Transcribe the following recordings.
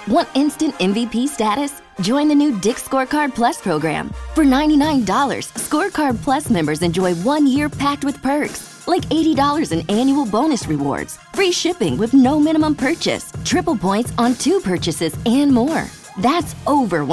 Want instant MVP status? Join the new Dick's Scorecard Plus program. For $99, Scorecard Plus members enjoy 1 year packed with perks, like $80 in annual bonus rewards, free shipping with no minimum purchase, triple points on 2 purchases, and more. That's over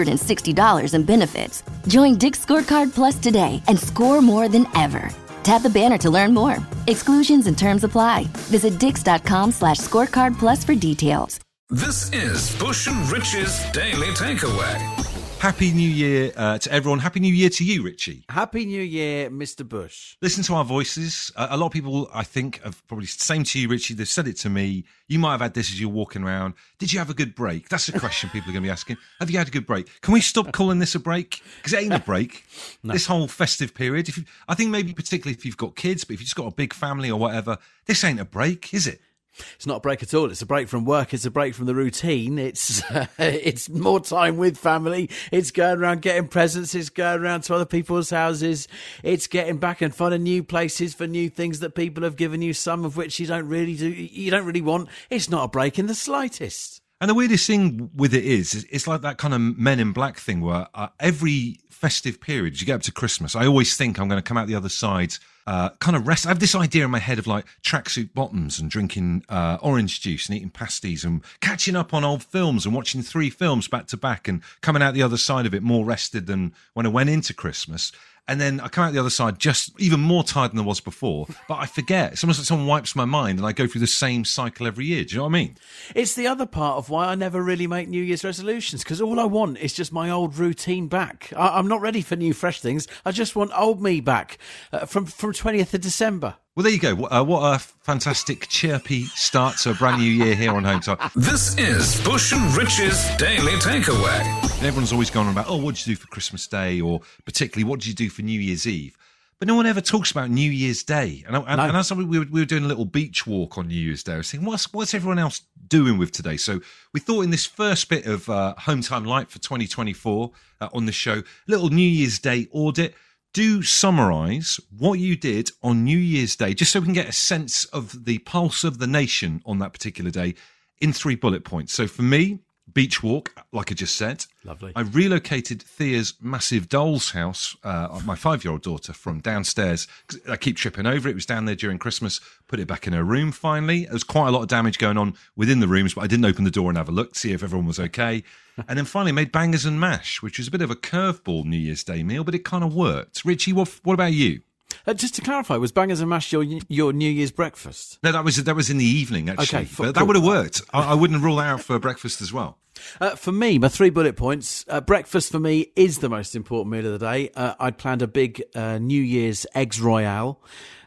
$160 in benefits. Join Dick's Scorecard Plus today and score more than ever. Tap the banner to learn more. Exclusions and terms apply. Visit dix.com/scorecard plus for details. This is Bush and Rich's Daily Takeaway. Happy New Year to everyone. Happy New Year to you, Richie. Happy New Year, Mr. Bush. Listen to our voices. A lot of people, I think, have probably, same to you, Richie, they've said it to me. You might have had this as you're walking around. Did you have a good break? That's the question people are going to be asking. Have you had a good break? Can we stop calling this a break? Because it ain't a break. No. This whole festive period, I think maybe particularly if you've got kids, but if you've just got a big family or whatever, this ain't a break, is it? It's not a break at all. It's a break from work. It's a break from the routine. It's more time with family. It's going around getting presents. It's going around to other people's houses. It's getting back and finding new places for new things that people have given you, some of which you don't really want. It's not a break in the slightest. And the weirdest thing with it is it's like that kind of Men in Black thing where every festive period, as you get up to Christmas, I always think I'm going to come out the other side kind of rest. I have this idea in my head of like tracksuit bottoms and drinking orange juice and eating pasties and catching up on old films and watching 3 films back to back and coming out the other side of it more rested than when I went into Christmas. And then I come out the other side just even more tired than I was before. But I forget. It's almost like someone wipes my mind and I go through the same cycle every year. Do you know what I mean? It's the other part of why I never really make New Year's resolutions, because all I want is just my old routine back. I'm not ready for new, fresh things. I just want old me back from 20th of December. Well, there you go. What a fantastic, chirpy start to a brand new year here on Home Time. This is Bush and Rich's Daily Takeaway. And everyone's always gone on about, what did you do for Christmas Day? Or particularly, what did you do for New Year's Eve? But no one ever talks about New Year's Day. And as we were doing a little beach walk on New Year's Day, I was thinking, what's everyone else doing with today? So we thought in this first bit of Home Time Light for 2024 on the show, little New Year's Day audit. Do summarise what you did on New Year's Day, just so we can get a sense of the pulse of the nation on that particular day in 3 bullet points. So for me, beach walk, like I just said. Lovely. I relocated Thea's massive doll's house, my 5-year-old daughter, from downstairs. I keep tripping over it. It was down there during Christmas. Put it back in her room finally. There was quite a lot of damage going on within the rooms, but I didn't open the door and have a look to see if everyone was okay. And then finally made bangers and mash, which was a bit of a curveball New Year's Day meal, but it kind of worked. Richie, what about you? Just to clarify, was bangers and mash your New Year's breakfast? No, that was in the evening, actually. Okay, but that would have worked. I wouldn't rule that out for breakfast as well. For me, my 3 bullet points, breakfast for me is the most important meal of the day. I'd planned a big New Year's eggs royale.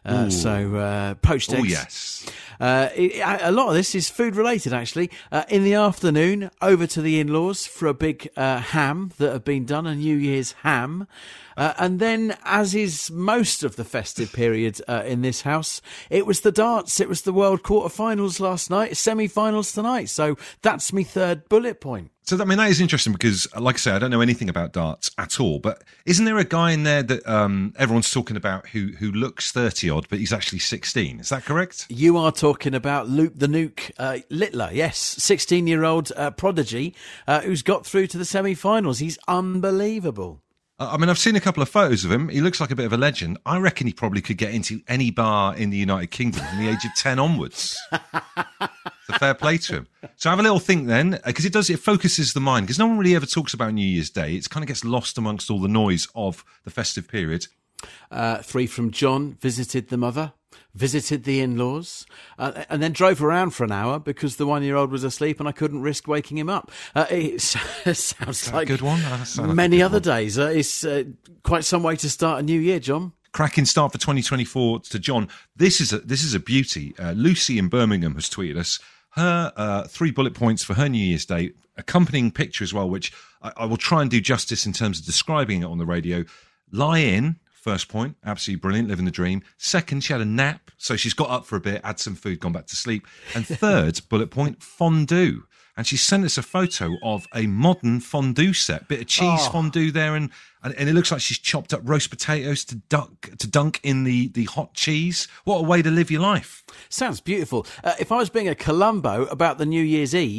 Poached eggs. Oh, yes. A lot of this is food related, actually. In the afternoon, over to the in-laws for a big ham that had been done, a New Year's ham. And then, as is most of the festive period in this house, it was the darts. It was the World Quarterfinals last night, semi-finals tonight. So that's my 3rd bullet point. So, that is interesting because, like I say, I don't know anything about darts at all. But isn't there a guy in there that everyone's talking about who looks 30-odd, but he's actually 16? Is that correct? You are talking about Luke the Nuke Littler, yes, 16-year-old prodigy who's got through to the semi-finals. He's unbelievable. I've seen a couple of photos of him. He looks like a bit of a legend. I reckon he probably could get into any bar in the United Kingdom from the age of 10 onwards. It's a fair play to him. So have a little think then, because it focuses the mind, because no one really ever talks about New Year's Day. It kind of gets lost amongst all the noise of the festive period. 3 from John, visited the mother, visited the in-laws, and then drove around for an hour because the 1-year-old was asleep and I couldn't risk waking him up. It sounds like a good one. Many other days. It's quite some way to start a new year, John. Cracking start for 2024 to John. This is a beauty. Lucy in Birmingham has tweeted us her 3 bullet points for her New Year's Day, accompanying picture as well, which I will try and do justice in terms of describing it on the radio. Lie in. First point, absolutely brilliant, living the dream. Second, she had a nap, so she's got up for a bit, had some food, gone back to sleep. And third, bullet point, fondue. And she sent us a photo of a modern fondue set, bit of cheese fondue there, and it looks like she's chopped up roast potatoes to dunk in the hot cheese. What a way to live your life. Sounds beautiful. If I was being a Columbo about the New Year's Eve,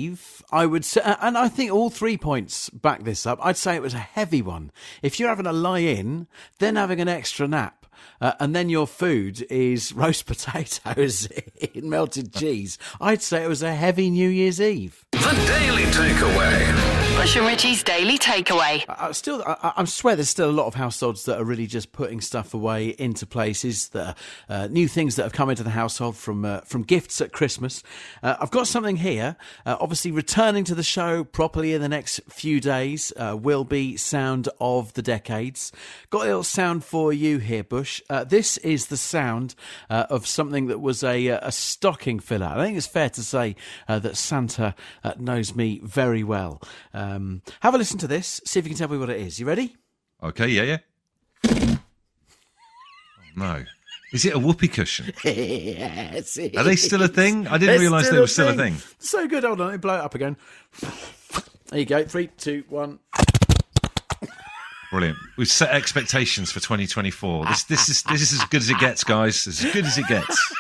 I would say, and I think all 3 points back this up, I'd say it was a heavy one. If you're having a lie-in, then having an extra nap, and then your food is roast potatoes in melted cheese, I'd say it was a heavy New Year's Eve. The Daily Takeaway. Bush and Richie's Daily Takeaway. I swear there's still a lot of households that are really just putting stuff away into places, that are, new things that have come into the household from gifts at Christmas. I've got something here. Obviously, returning to the show properly in the next few days will be Sound of the Decades. Got a little sound for you here, Bush. This is the sound of something that was a stocking filler. I think it's fair to say that Santa knows me very well. Have a listen to this. See if you can tell me what it is. You ready? Okay, yeah. Oh, no. Is it a whoopee cushion? Yes. Are they still a thing? I didn't realise they were still a thing. So good. Hold on. Let me blow it up again. There you go. 3, 2, 1. Brilliant. We've set expectations for 2024. This is as good as it gets, guys. As good as it gets.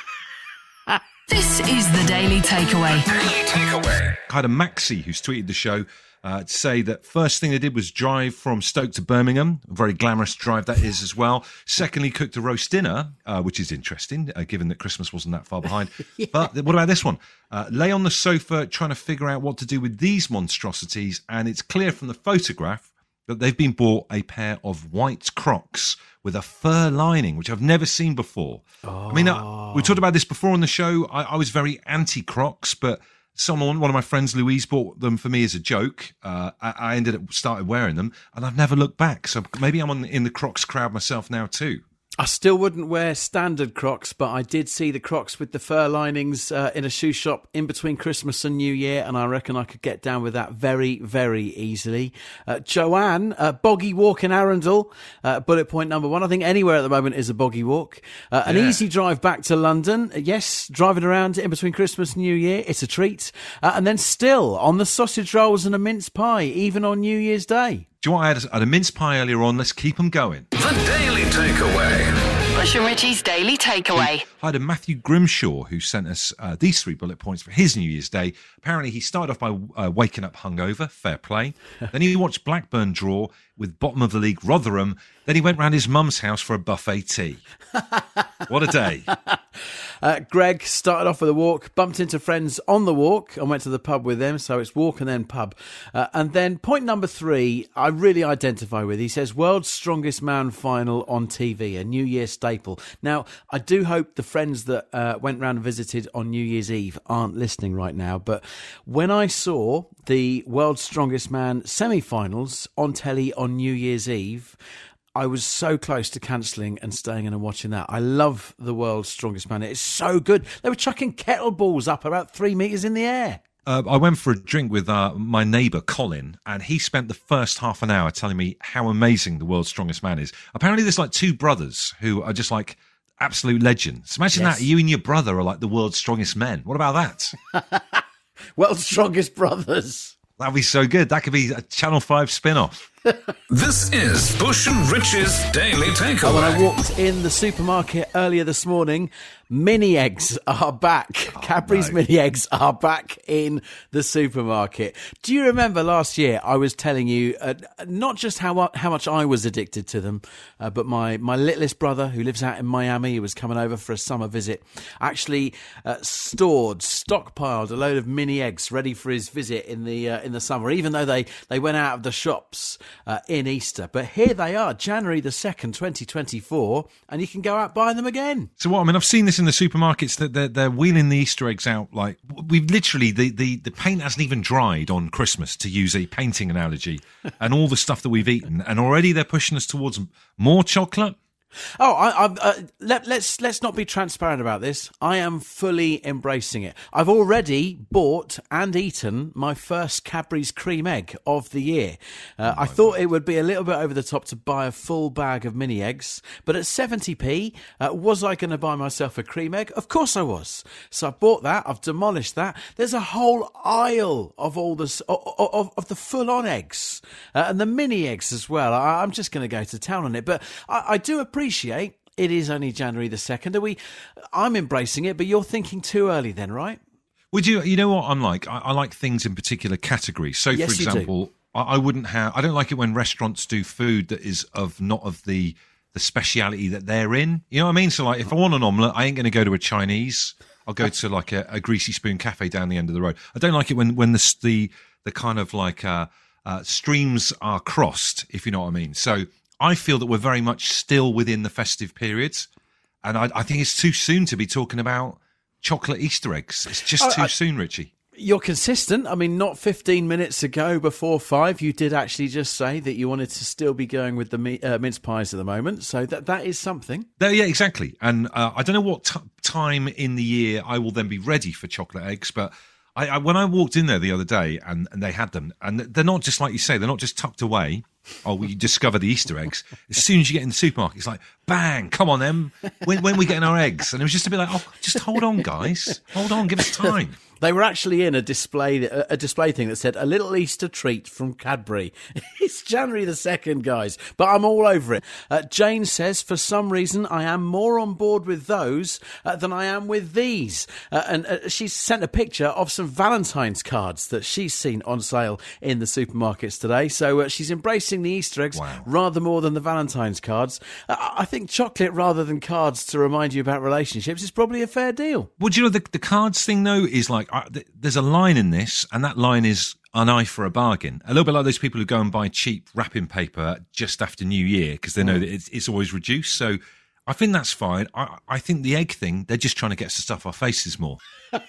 This is the Daily Takeaway. Daily Takeaway. I had a Maxi who's tweeted the show to say that first thing they did was drive from Stoke to Birmingham. A very glamorous drive that is as well. Secondly, cooked a roast dinner, which is interesting, given that Christmas wasn't that far behind. Yeah. But what about this one? Lay on the sofa trying to figure out what to do with these monstrosities, and it's clear from the photograph that they've been bought a pair of white Crocs with a fur lining, which I've never seen before. Oh. I mean, we talked about this before on the show. I was very anti-Crocs, but one of my friends, Louise, bought them for me as a joke. I ended up started wearing them, and I've never looked back. So maybe I'm in the Crocs crowd myself now too. I still wouldn't wear standard Crocs, but I did see the Crocs with the fur linings in a shoe shop in between Christmas and New Year, and I reckon I could get down with that very, very easily. Joanne, boggy walk in Arundel, bullet point number 1. I think anywhere at the moment is a boggy walk. An easy drive back to London. Yes, driving around in between Christmas and New Year, it's a treat. And then still on the sausage rolls and a mince pie, even on New Year's Day. Do you know what? I had a mince pie earlier on. Let's keep them going. The Daily Takeaway. Bush and Richie's Daily Takeaway. I had a Matthew Grimshaw who sent us these 3 bullet points for his New Year's Day. Apparently, he started off by waking up hungover. Fair play. Then he watched Blackburn draw with bottom of the league Rotherham. Then he went round his mum's house for a buffet tea. What a day. Greg started off with a walk, bumped into friends on the walk and went to the pub with them. So it's walk and then pub. And then point number 3, I really identify with. He says, World's Strongest Man final on TV, a New Year staple. Now, I do hope the friends that went round and visited on New Year's Eve aren't listening right now. But when I saw the World's Strongest Man semi-finals on telly on New Year's Eve, I was so close to cancelling and staying in and watching that. I love the World's Strongest Man. It's so good. They were chucking kettleballs up about 3 metres in the air. I went for a drink with my neighbour, Colin, and he spent the first half an hour telling me how amazing the World's Strongest Man is. Apparently there's like 2 brothers who are just like absolute legends. Imagine that. You and your brother are like the world's strongest men. What about that? World's Strongest Brothers. That'd be so good. That could be a Channel 5 spin-off. This is Bush and Rich's Daily Takeaway. When I walked in the supermarket earlier this morning, mini eggs are back. Cadbury's mini eggs are back in the supermarket. Do you remember last year I was telling you not just how much I was addicted to them, but my littlest brother who lives out in Miami, he was coming over for a summer visit, actually stockpiled a load of mini eggs ready for his visit in the summer, even though they went out of the shops in Easter. But here they are, January the 2nd, 2024, and you can go out buying them again. So what? I mean, I've seen this in the supermarkets that they're wheeling the Easter eggs out. Like, we've literally, the paint hasn't even dried on Christmas, to use a painting analogy, and all the stuff that we've eaten, and already they're pushing us towards more chocolate. Let's not be transparent about this. I am fully embracing it. I've already bought and eaten my first Cadbury's cream egg of the year. I thought it would be a little bit over the top to buy a full bag of mini eggs, but at 70p, was I going to buy myself a cream egg? Of course I was. So I bought that. I've demolished that. There's a whole aisle of all this of the full-on eggs and the mini eggs as well. I'm just going to go to town on it, but I do appreciate it is only January the 2nd. I'm embracing it, but you're thinking too early then, right? Would you? You know what I'm like? I like things in particular categories. So, Yes, for you do. example, I wouldn't have. I don't like it when restaurants do food that is not of the speciality that they're in. You know what I mean? So, like, if I want an omelette, I ain't going to go to a Chinese. I'll go to like a Greasy Spoon cafe down the end of the road. I don't like it when the kind of like streams are crossed, if you know what I mean. So I feel that we're very much still within the festive periods, and I think it's too soon to be talking about chocolate Easter eggs. It's just too soon, Richie. You're consistent. I mean, not 15 minutes ago before 5, you did actually just say that you wanted to still be going with the mince pies at the moment. So that is something. Yeah, exactly. And I don't know what time in the year I will then be ready for chocolate eggs, but I when I walked in there the other day and they had them, and they're not just like you say, they're not just tucked away. Oh, well, you discover the Easter eggs. As soon as you get in the supermarket, it's like, bang, come on then. When we getting our eggs? And it was just a bit like, oh, just hold on, guys. Hold on, give us time. They were actually in a display thing that said, a little Easter treat from Cadbury. It's January the 2nd, guys, but I'm all over it. Jane says, for some reason, I am more on board with those than I am with these. And she's sent a picture of some Valentine's cards that she's seen on sale in the supermarkets today. So she's embracing the Easter eggs rather more than the Valentine's cards. I think chocolate rather than cards to remind you about relationships is probably a fair deal. Well, do you know, the cards thing, though, is like, there's a line in this, and that line is an eye for a bargain. A little bit like those people who go and buy cheap wrapping paper just after New Year because they know that it's always reduced. So I think that's fine. I think the egg thing, they're just trying to get us to stuff our faces more.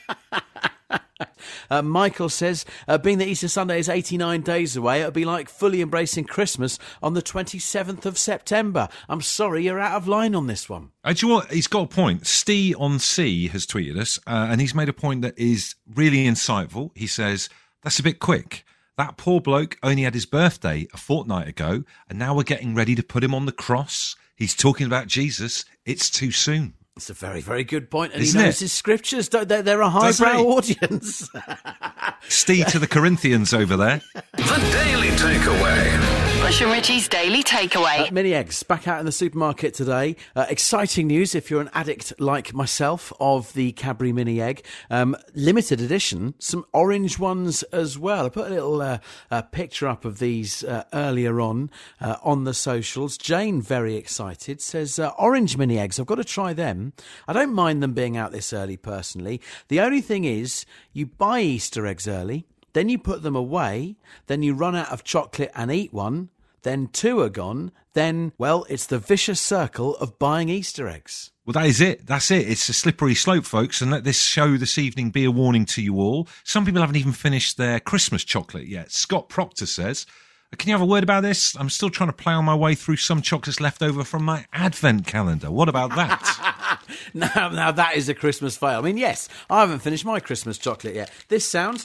Michael says, being that Easter Sunday is 89 days away, it'll be like fully embracing Christmas on the 27th of September. I'm sorry, you're out of line on this one. Do you know what? He's got a point. Steve on C has tweeted us, and he's made a point that is really insightful. He says, that's a bit quick. That poor bloke only had his birthday a fortnight ago, and now we're getting ready to put him on the cross. He's talking about Jesus. It's too soon. It's a very, very good point, and Isn't he knows it? his scriptures. They're a highbrow audience. Steve to the Corinthians over there. The Daily Takeaway. Bush and Richie's Daily Takeaway. Mini eggs back out in the supermarket today. Exciting news if you're an addict like myself of the Cadbury mini egg. Limited edition, some orange ones as well. I put a little picture up of these earlier on the socials. Jane, very excited, says orange mini eggs. I've got to try them. I don't mind them being out this early personally. The only thing is you buy Easter eggs early, then you put them away, then you run out of chocolate and eat one, then 2 are gone, then, well, it's the vicious circle of buying Easter eggs. Well, that is it. That's it. It's a slippery slope, folks. And let this show this evening be a warning to you all. Some people haven't even finished their Christmas chocolate yet. Scott Proctor says, can you have a word about this? I'm still trying to plough my way through some chocolates left over from my advent calendar. What about that? Now that is a Christmas fail. I mean, yes, I haven't finished my Christmas chocolate yet. This sound...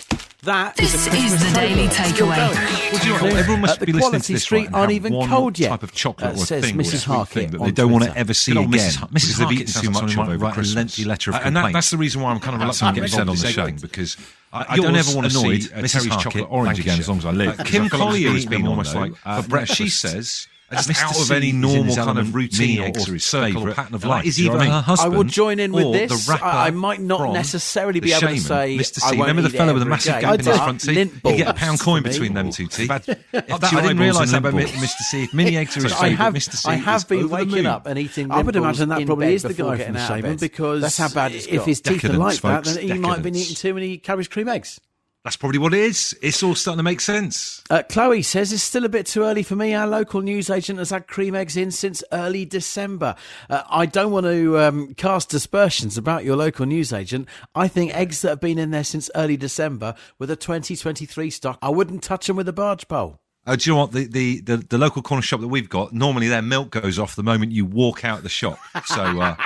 This is the Daily Takeaway. Well, do you know what? Everyone must be listening to Quality this Street right, and aren't have even one cold yet. type of chocolate or says thing, Mrs. or sweet Harkett thing that on they don't want to Twitter. ever see Good old again. Mrs. They've Harkett eaten sounds too like much someone of who might over write a Christmas. lengthy letter of And complaint. that's the reason why I'm kind of reluctant to get said on the show, because I Yours don't ever want to annoyed, see Mrs. Terry's Harkett, chocolate orange again as long as I live. Kim Collier has has been been on, almost though, like for breakfast. She says, Mr. out of C any is in normal his kind of element. routine Mini eggs or are his circle or favourite. pattern of And life. that is Do you know either what I mean? her husband I would join in with or this. the rapper I might not from necessarily be The able to Shaman, say Mr. I C. won't Remember the eat fellow it with the every massive day. gap in his But front teeth? lint You get a balls pound coin for me. between them two teeth. I didn't realise that about Mr. C. If mini eggs are his I favourite, have, Mr. C I have is been over the waking moon. up and eating. I would Limp imagine Balls that in probably bed is the before guy getting from out of Shaman, bed, because that's how bad it's if got. his teeth are Decadence, like that, folks, then he might have been decadence. eating too many Cadbury's cream eggs. That's probably what it is. It's all starting to make sense. Chloe says it's still a bit too early for me. Our local newsagent has had cream eggs in since early December. I don't want to cast aspersions about your local newsagent. I think eggs that have been in there since early December with a 2023 stock, I wouldn't touch them with a barge pole. Do you know what? The local corner shop that we've got, normally their milk goes off the moment you walk out the shop. So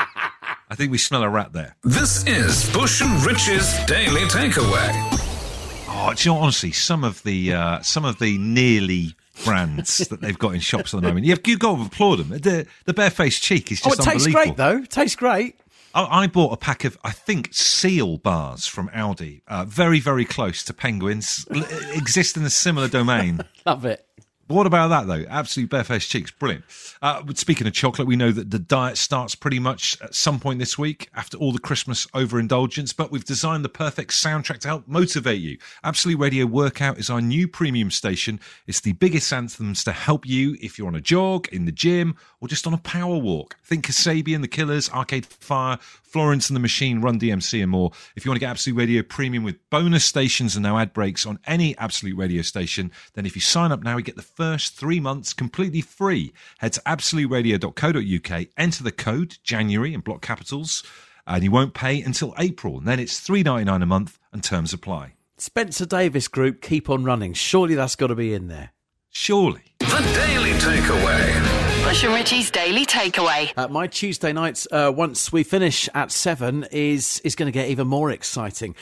I think we smell a rat there. This is Bush and Rich's Daily Takeaway. Oh, do you know what, honestly, some of the nearly brands that they've got in shops at the moment, you've got to applaud them. The barefaced cheek is just it tastes unbelievable. great, though. It tastes great. I bought a pack of, I think, seal bars from Aldi, very, very close to penguins, exist in a similar domain. Love it. What about that, though? Absolute barefaced cheeks. Brilliant. Speaking of chocolate, we know that the diet starts pretty much at some point this week after all the Christmas overindulgence, but we've designed the perfect soundtrack to help motivate you. Absolute Radio Workout is our new premium station. It's the biggest anthems to help you if you're on a jog, in the gym, or just on a power walk. Think Kasabian, The Killers, Arcade Fire, Florence and the Machine, Run DMC and more. If you want to get Absolute Radio Premium with bonus stations and no ad breaks on any Absolute Radio station, then if you sign up now, you get the first 3 months completely free. Head to absoluteradio.co.uk, enter the code January in block capitals, and you won't pay until April. And then it's $3.99 a month and terms apply. Spencer Davis Group, Keep On Running. Surely that's got to be in there. Surely. The Daily Takeaway. Bush and Richie's Daily Takeaway. My Tuesday nights, once we finish at 7, is going to get even more exciting.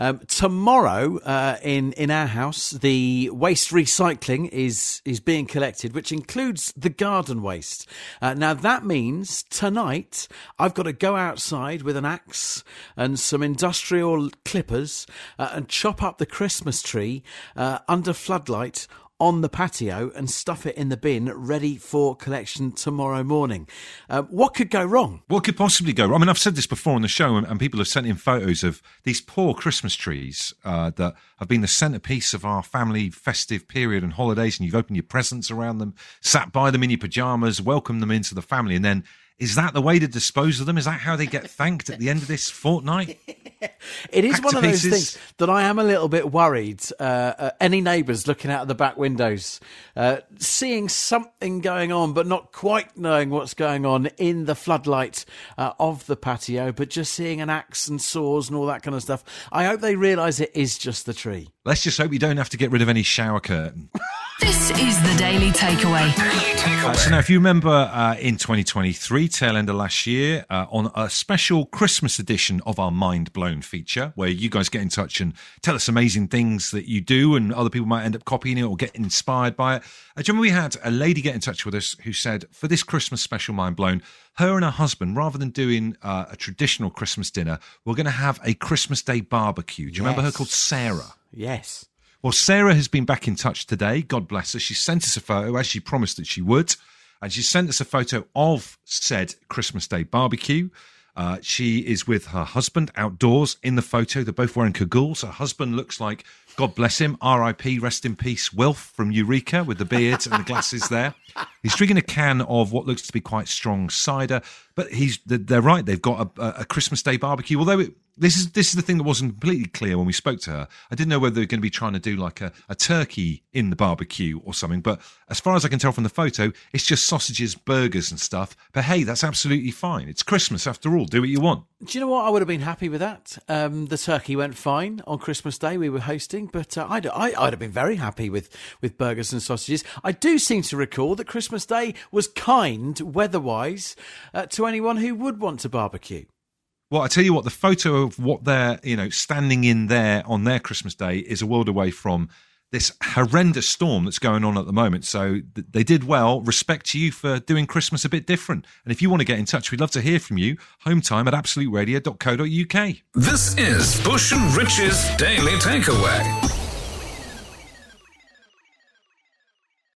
Tomorrow, in our house, the waste recycling is being collected, which includes the garden waste. Now that means tonight I've got to go outside with an axe and some industrial clippers and chop up the Christmas tree under floodlight on the patio and stuff it in the bin ready for collection tomorrow morning. What could go wrong? What could possibly go wrong? I mean, I've said this before on the show, and people have sent in photos of these poor Christmas trees that have been the centrepiece of our family festive period and holidays, and you've opened your presents around them, sat by them in your pyjamas, welcomed them into the family, and then is that the way to dispose of them? Is that how they get thanked at the end of this fortnight? It is one of those things that I am a little bit worried. Any neighbours looking out of the back windows, seeing something going on, but not quite knowing what's going on in the floodlight of the patio, but just seeing an axe and saws and all that kind of stuff. I hope they realise it is just the tree. Let's just hope you don't have to get rid of any shower curtain. This is the Daily Takeaway. So now, if you remember in 2023, tail end of last year, on a special Christmas edition of our Mind Blown feature, where you guys get in touch and tell us amazing things that you do and other people might end up copying it or get inspired by it. Do you remember we had a lady get in touch with us who said, for this Christmas special Mind Blown, her and her husband, rather than doing a traditional Christmas dinner, we're going to have a Christmas Day barbecue. Do you remember her called Sarah? Yes. Well, Sarah has been back in touch today. God bless her. She sent us a photo, as she promised that she would. And she sent us a photo of said Christmas Day barbecue. She is with her husband outdoors in the photo. They're both wearing cagoules. Her husband looks like, God bless him, R.I.P., rest in peace, Wilf from Eureka with the beard and the glasses there. He's drinking a can of what looks to be quite strong cider. But they're right, they've got a Christmas Day barbecue. Although this is the thing that wasn't completely clear when we spoke to her. I didn't know whether they were going to be trying to do like a turkey in the barbecue or something. But as far as I can tell from the photo, it's just sausages, burgers and stuff. But hey, that's absolutely fine. It's Christmas after all. Do what you want. Do you know what? I would have been happy with that. The turkey went fine on Christmas Day. We were hosting, but I'd have been very happy with burgers and sausages. I do seem to recall that Christmas Day was kind, weather-wise, to anyone who would want to barbecue. Well, I tell you what, the photo of what they're, standing in there on their Christmas Day is a world away from this horrendous storm that's going on at the moment. So they did well. Respect to you for doing Christmas a bit different. And if you want to get in touch, we'd love to hear from you. Hometime at absoluteradio.co.uk. This is Bush and Rich's Daily Takeaway.